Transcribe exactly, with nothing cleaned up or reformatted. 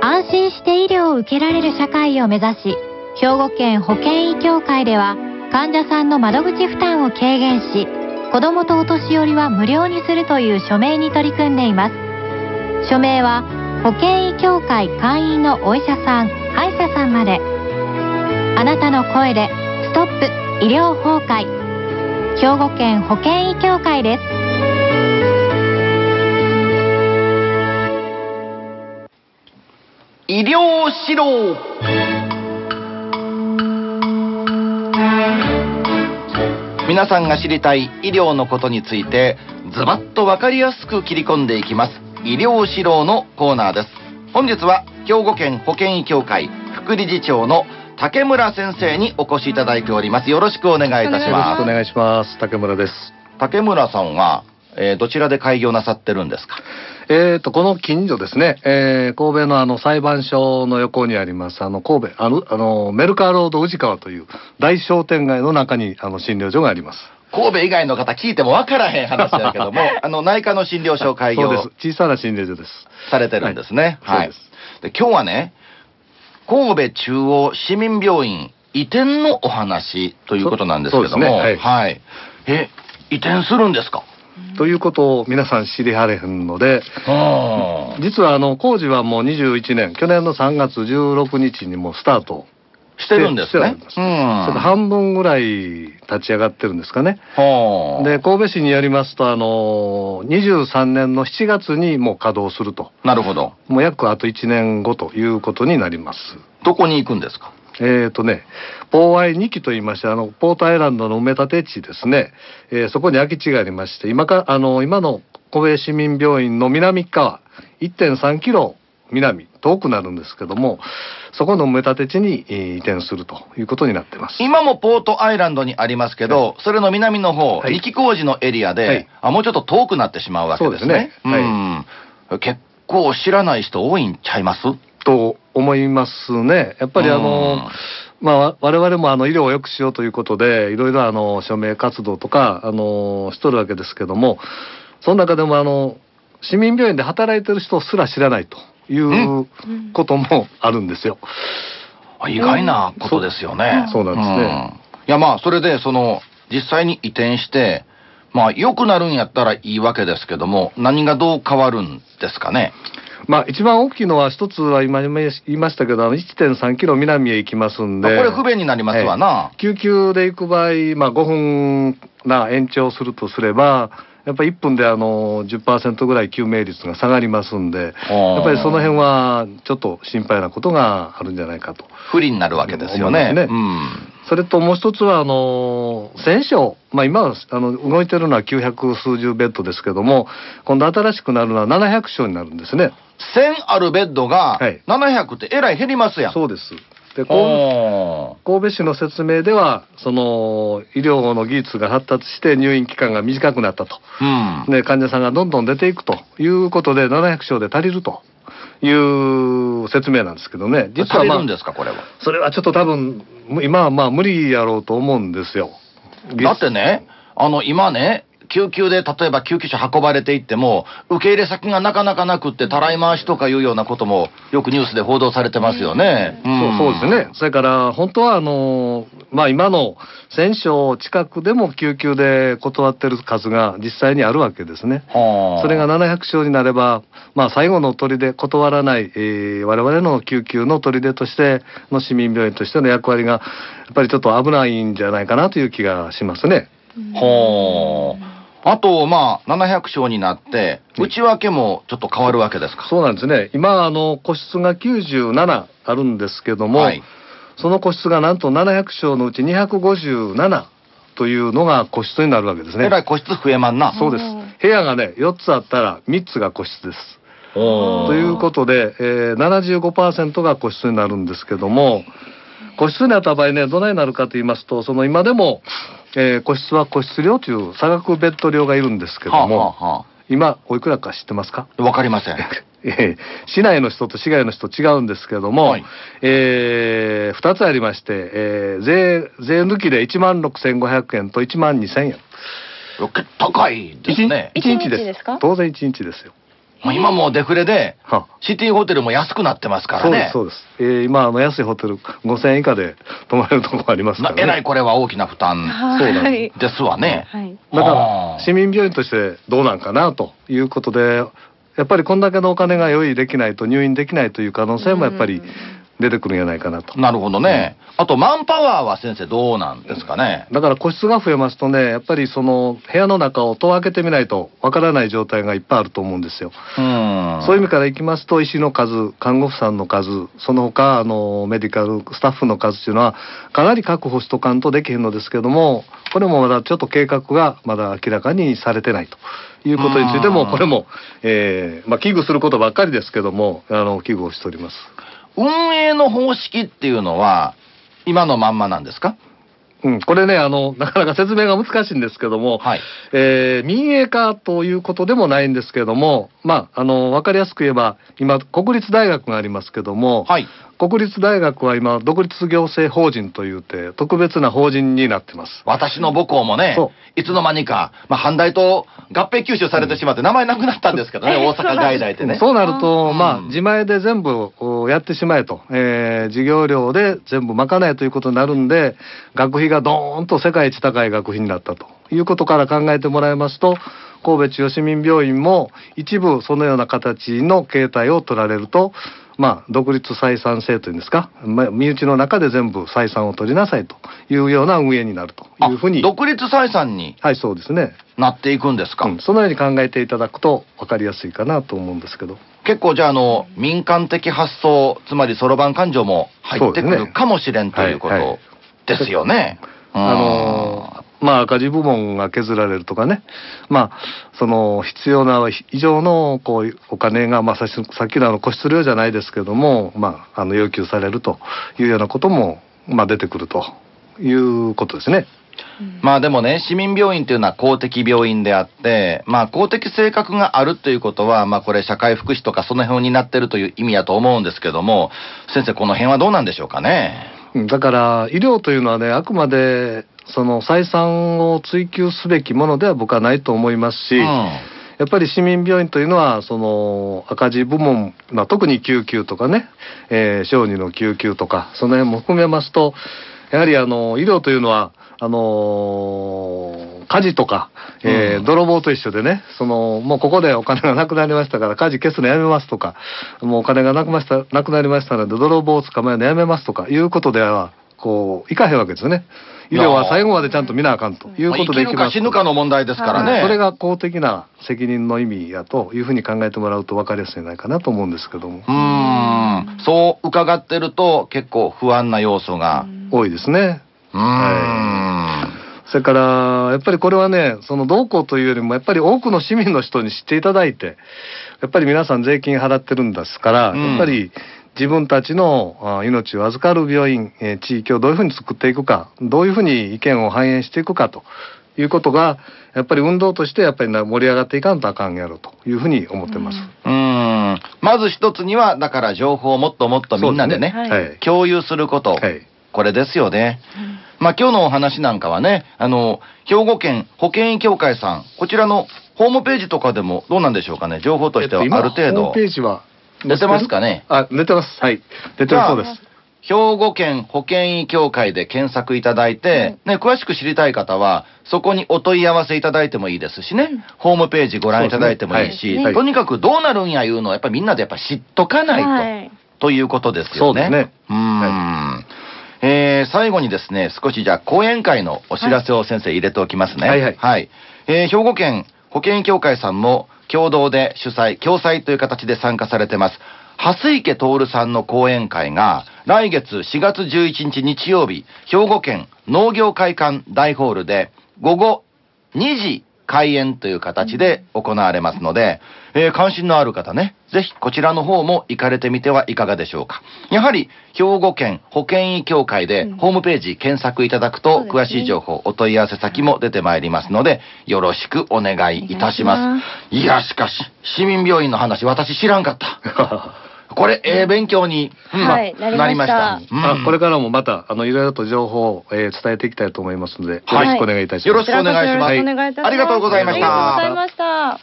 安心して医療を受けられる社会を目指し、兵庫県保険医協会では患者さんの窓口負担を軽減し、子どもとお年寄りは無料にするという署名に取り組んでいます。署名は保険医協会会員のお医者さん、歯医者さんまで。あなたの声でストップ医療崩壊。兵庫県保険医協会です。 医療指導。皆さんが知りたい医療のことについてズバッと分かりやすく切り込んでいきます医療指導のコーナーです。本日は兵庫県保険医協会副理事長の竹村先生にお越しいただいております。よろしくお願いいたします。 よろしくお願いします。竹村です。 竹村さんは、えー、どちらで開業なさってるんですか？ えーとこの近所ですね、えー、神戸のあの裁判所の横にありますあの神戸あのあのメルカーロード宇治川という大商店街の中にあの診療所があります。 神戸以外の方聞いても分からへん話だけどもあの内科の診療所開業そうです。小さな診療所です。 されてるんですね。はい、はい、そうです。で今日はね、神戸中央市民病院移転のお話ということなんですけども、そうですね、はい、はい、え移転するんですかということを皆さん知りはれへんので、実はあの工事はもうにじゅういちねん、去年のさんがつじゅうろくにちにもうスタートしてるんですね。 ちょっと半分ぐらい立ち上がってるんですかね。で神戸市によりますとあのにじゅうさんねんのしちがつにもう稼働すると。 なるほど。 もう約あといちねんごということになります。 どこに行くんですか？ えーとね、ポーアイにきと言いまして、あのポートアイランドの埋め立て地ですね、えー、そこに空き地がありまして、今かあの今の神戸市民病院の南側 いってんさんキロ南遠くなるんですけども、そこの埋め立て地に移転するということになってます。 今もポートアイランドにありますけど、はい、それの南の方、はい、二木工事のエリアで、はい、あもうちょっと遠くなってしまうわけですね。そうですね、はい、うん、結構知らない人多いんちゃいますと思いますね。やっぱりあの、まあ、我々もあの医療を良くしようということでいろいろあの署名活動とかあのしとるわけですけども、その中でもあの市民病院で働いてる人すら知らないということもあるんですよ。 意外なことですよね。 そうなんですね。 いやまあそれでその実際に移転してまあ良くなるんやったらいいわけですけども、何がどう変わるんですかね。 まあ一番大きいのは一つは今言いましたけど いってんさんキロ南へ行きますんで、 これ不便になりますわな。 救急で行く場合、まあ、ごふんな延長するとすればやっぱりいっぷんであの じゅっパーセント ぐらい救命率が下がりますんで、やっぱりその辺はちょっと心配なことがあるんじゃないかと。 不利になるわけですよね。ね、うん、 それともう一つはあのせん床、まあ、今はあの動いてるのはきゅうひゃくすうじゅうベッドですけども、今度新しくなるのはななひゃく床になるんですね。 せんあるベッドがななひゃくってえらい減りますやん。 そうです。で神戸市の説明ではその医療の技術が発達して入院期間が短くなったと、うん、で患者さんがどんどん出ていくということでななひゃく床で足りるという説明なんですけどね。 実は、まあ、足りるんですかこれは。 それはちょっと多分今はまあ無理やろうと思うんですよ。 だってね、あの今ね救急で例えば救急車運ばれていっても受け入れ先がなかなかなくってたらい回しとかいうようなこともよくニュースで報道されてますよね。 うん、そう、そうですね。それから本当はあのまあ今のせん床近くでも救急で断ってる数が実際にあるわけですね。それがななひゃく床になれば、まあ、最後の砦断らない、えー、我々の救急の砦としての市民病院としての役割がやっぱりちょっと危ないんじゃないかなという気がしますね。 ほー。あとまあななひゃく床になって内訳もちょっと変わるわけですか。 そうなんですね。今あの個室がきゅうじゅうななあるんですけども、はい、その個室がなんとななひゃく床のうちにひゃくごじゅうななというのが個室になるわけですね。 えらい個室増えまんな。 そうです。部屋がねよっつあったらみっつが個室です。ということで、えー、ななじゅうごパーセント が個室になるんですけども、個室になった場合ねどないなるかと言いますと、その今でもえー、個室は個室料という差額ベッド料がいるんですけども、はあはあ、今おいくらか知ってますか？ わかりません。 えー、市内の人と市外の人違うんですけども、はい、えー、ふたつありまして、えー、税税抜きでいちまんろくせんごひゃくえんといちまんにせんえん。 高いですね。 いちにちですか？当然いちにちですよ。 まあ今もうデフレでシティホテルも安くなってますからね。 そうですそうです、えー、今あの安いホテルごせんえん以下で泊まれるところありますからね。 えらいこれは大きな負担そうなんですわね、はい、 だから市民病院としてどうなんかなということで、やっぱりこんだけのお金が用意できないと入院できないという可能性もやっぱり出てくるんじゃないかなと。 なるほどね、うん、あとマンパワーは先生どうなんですかね。 だから個室が増えますとね、やっぱりその部屋の中を戸を開けてみないとわからない状態がいっぱいあると思うんですよ。うんそういう意味からいきますと、医師の数、看護婦さんの数、その他あのメディカルスタッフの数っていうのはかなり確保しとかんとできへんのですけども、これもまだちょっと計画がまだ明らかにされてないということについても、これも、えーまあ、危惧することばっかりですけども、あの危惧をしております。 運営の方式っていうのは今のまんまなんですか？ うん、これねあのなかなか説明が難しいんですけども、はいえー、民営化ということでもないんですけども、まああの分かりやすく言えば今国立大学がありますけども、はい、国立大学は今独立行政法人というて特別な法人になってます。 私の母校もねいつの間にか、まあ、阪大と合併吸収されてしまって名前なくなったんですけどね、うん、大阪外大ってね。 そうなると、まあ、自前で全部やってしまえと、えー、授業料で全部賄えということになるんで、学費がドーンと世界一高い学費になったということから考えてもらいますと、神戸中央市民病院も一部そのような形の形態を取られると、まあ、独立採算制というんですか、まあ、身内の中で全部採算を取りなさいというような運営になるというふうに。 独立採算にはいそうですねなっていくんですか、 うん、そのように考えていただくと分かりやすいかなと思うんですけど。 結構じゃあ、あの民間的発想、つまりそろばん勘定も入ってくるかもしれんということですよね。 あのーまあ赤字部門が削られるとかね、まあその必要な以上のこうお金が、まあ、さっきのあの個室料じゃないですけども、まあ、あの要求されるというようなことも、まあ、出てくるということですね。 まあでもね、市民病院というのは公的病院であって、まあ公的性格があるということは、まあこれ社会福祉とかその辺になってるという意味だと思うんですけども、先生この辺はどうなんでしょうかね。 だから医療というのはね、あくまでその採算を追求すべきものでは僕はないと思いますし、うん、やっぱり市民病院というのはその赤字部門、まあ、特に救急とかね、えー、小児の救急とかその辺も含めますと、やはりあの医療というのはあのー、火事とか、えーうん、泥棒と一緒でね、そのもうここでお金がなくなりましたから火事消すのやめますとか、もうお金がなくましたなくなりましたので泥棒を捕まえるのやめますとかいうことではこういかへんわけですよね。医療は最後までちゃんと見なあかんということでいきます。生きるか死ぬかの問題ですからね。 それが公的な責任の意味やというふうに考えてもらうと分かりやすいんじゃないかなと思うんですけども。 うーん、そう伺ってると結構不安な要素が多いですね。うーん、はい、それからやっぱりこれはね、そのどうこうというよりもやっぱり多くの市民の人に知っていただいて、やっぱり皆さん税金払ってるんですから、うん、やっぱり自分たちの命を預かる病院、えー、地域をどういうふうに作っていくか、どういうふうに意見を反映していくかということがやっぱり運動としてやっぱり盛り上がっていかんとあかんやろというふうに思ってます。 うん、うんまず一つにはだから情報をもっともっとみんなでね、はい、共有すること、はい、これですよね。うん、まあ今日のお話なんかはね、あの兵庫県保険医協会さん、こちらのホームページとかでもどうなんでしょうかね、情報としてはある程度。 ホームページは出てますかね。 あ、出てます。はい。出てるそうです。 兵庫県保険医協会で検索いただいて、ね、詳しく知りたい方はそこにお問い合わせいただいてもいいですしね、ホームページご覧いただいてもいいし、ねはい、とにかくどうなるんやいうのをやっぱりみんなでやっぱ知っとかないと、はい、ということですよね。そうですね。うーん、はい、えー、最後にですね、少しじゃあ講演会のお知らせを先生入れておきますね。はいはい、はい、えー、兵庫県保険医協会さんも共同で主催、共催という形で参加されてます。蓮池徹さんの講演会が来月しがつじゅういちにち日曜日、兵庫県農業会館大ホールで午後にじ開演という形で行われますので、えー、関心のある方ね、ぜひこちらの方も行かれてみてはいかがでしょうか。やはり兵庫県保険医協会でホームページ検索いただくと詳しい情報、お問い合わせ先も出てまいりますのでよろしくお願いいたします。いやしかし市民病院の話私知らんかったこれ、えー、勉強に、うんはい、なりました。 うん、あこれからもまたあのいろいろと情報を、えー、伝えていきたいと思いますので、よろしくお願いいたします。 よろしくお願いします。はい、ありがとうございました。 ありがとうございました。